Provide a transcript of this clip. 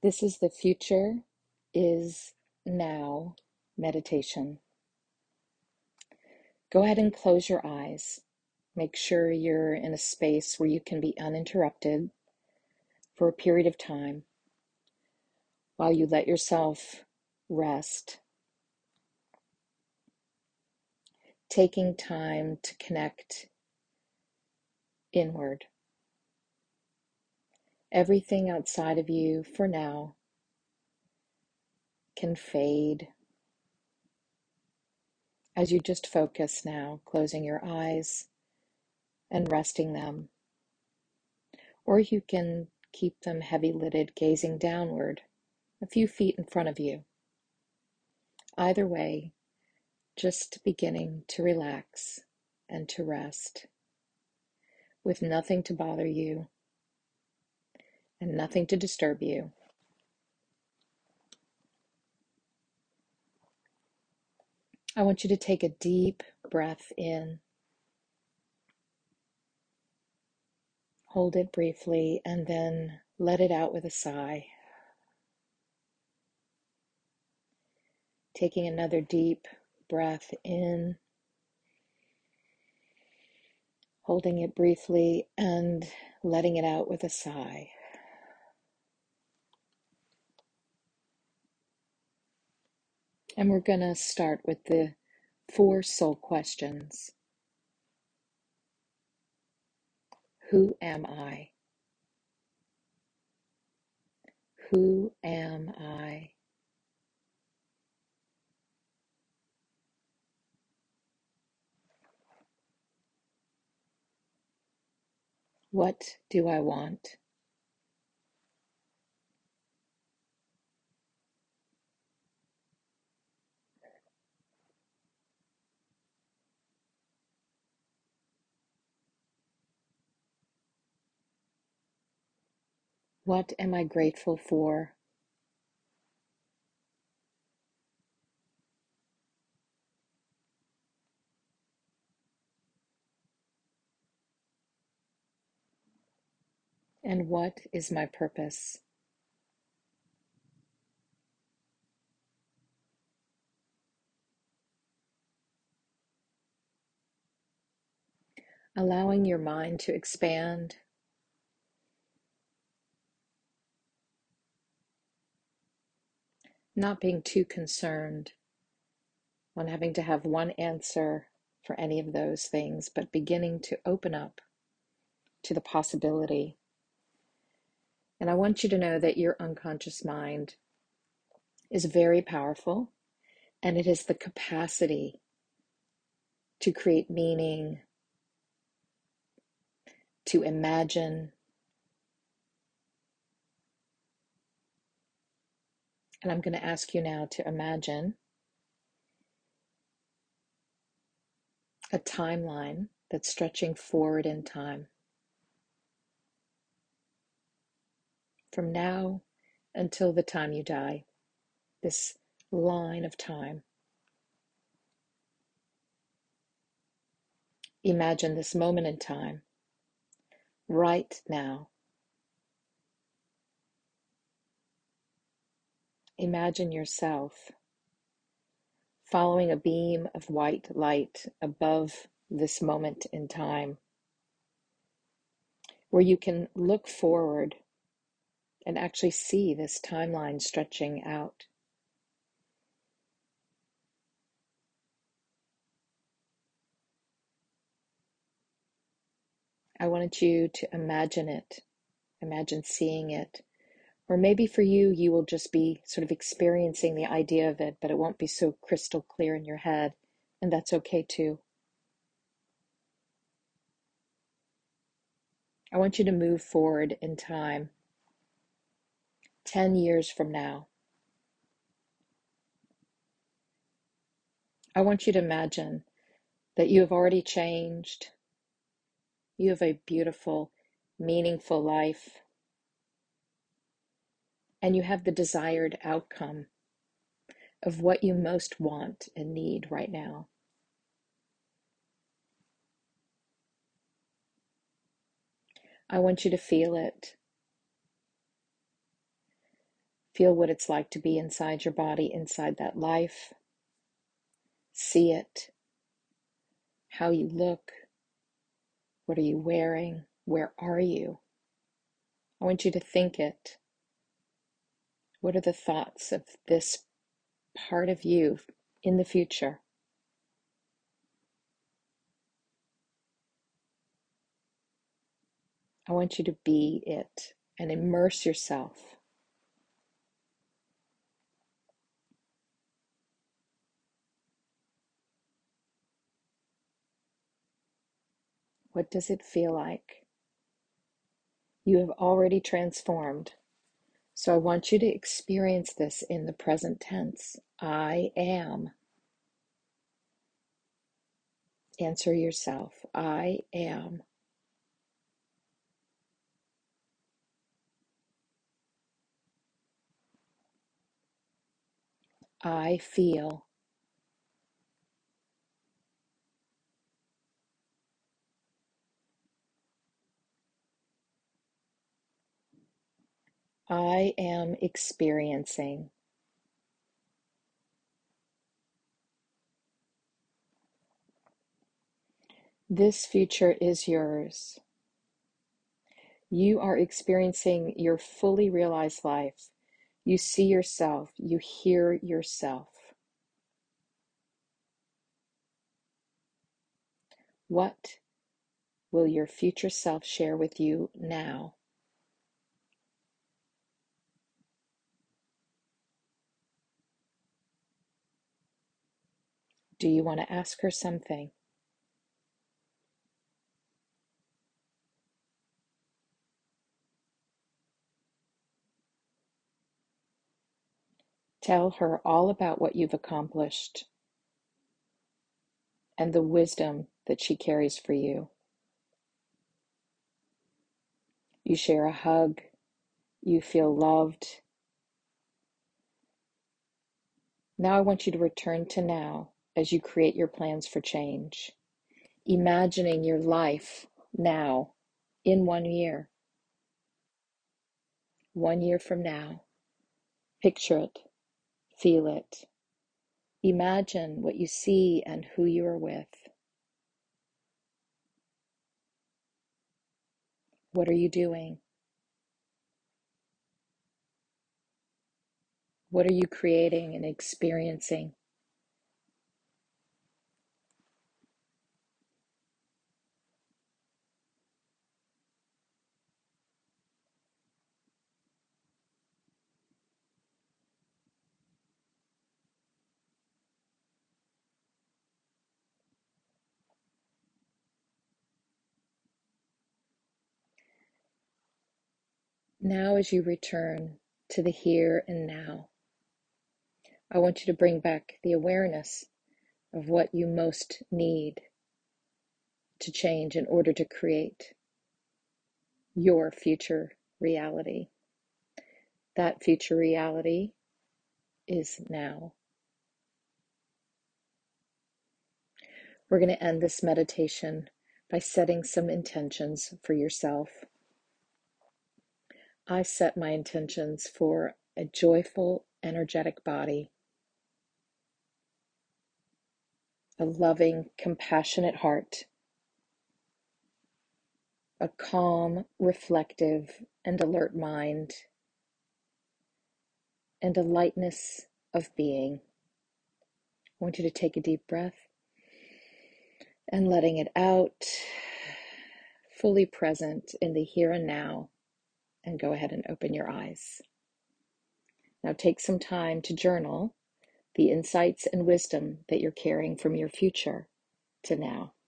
This is the Future is Now meditation. Go ahead and close your eyes. Make sure you're in a space where you can be uninterrupted for a period of time while you let yourself rest, taking time to connect inward. Everything outside of you for now can fade as you just focus now, closing your eyes and resting them. Or you can keep them heavy-lidded, gazing downward a few feet in front of you. Either way, just beginning to relax and to rest with nothing to bother you and nothing to disturb you. I want you to take a deep breath in, hold it briefly, and then let it out with a sigh. Taking another deep breath in, holding it briefly, and letting it out with a sigh. And we're going to start with the 4 soul questions. Who am I? Who am I? What do I want? What am I grateful for? And what is my purpose? Allowing your mind to expand, not being too concerned on having to have one answer for any of those things, but beginning to open up to the possibility. And I want you to know that your unconscious mind is very powerful, and it has the capacity to create meaning, to imagine. And I'm going to ask you now to imagine a timeline that's stretching forward in time. From now until the time you die, this line of time. Imagine this moment in time, right now. Imagine yourself following a beam of white light above this moment in time, where you can look forward and actually see this timeline stretching out. I wanted you to imagine it, imagine seeing it. Or maybe for you, you will just be sort of experiencing the idea of it, but it won't be so crystal clear in your head, and that's okay too. I want you to move forward in time, 10 years from now. I want you to imagine that you have already changed. You have a beautiful, meaningful life, and you have the desired outcome of what you most want and need right now. I want you to feel it. Feel what it's like to be inside your body, inside that life. See it, how you look, what are you wearing, where are you? I want you to think it. What are the thoughts of this part of you in the future? I want you to be it and immerse yourself. What does it feel like? You have already transformed. So I want you to experience this in the present tense. I am. Answer yourself. I am. I feel. I am experiencing. This future is yours. You are experiencing your fully realized life. You see yourself. You hear yourself. What will your future self share with you now? Do you want to ask her something? Tell her all about what you've accomplished and the wisdom that she carries for you. You share a hug. You feel loved. Now I want you to return to now as you create your plans for change. Imagining your life now in 1 year. 1 year from now. Picture it. Feel it. Imagine what you see and who you are with. What are you doing? What are you creating and experiencing? Now, as you return to the here and now, I want you to bring back the awareness of what you most need to change in order to create your future reality. That future reality is now. We're going to end this meditation by setting some intentions for yourself. I set my intentions for a joyful, energetic body, a loving, compassionate heart, a calm, reflective, and alert mind, and a lightness of being. I want you to take a deep breath and letting it out, fully present in the here and now, and go ahead and open your eyes. Now take some time to journal the insights and wisdom that you're carrying from your future to now.